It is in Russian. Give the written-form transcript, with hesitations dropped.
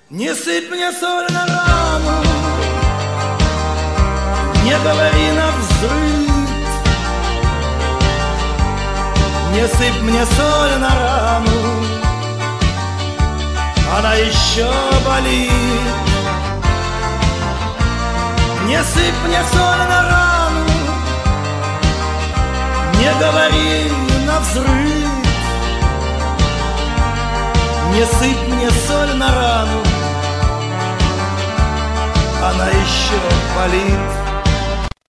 Не сыпь мне соль на рану, не говори навзрыд. Не сыпь мне соль на рану, она еще болит. Не сыпь мне соль на рану, не говори навзрыд. Не сыпь мне соль на рану, она еще болит.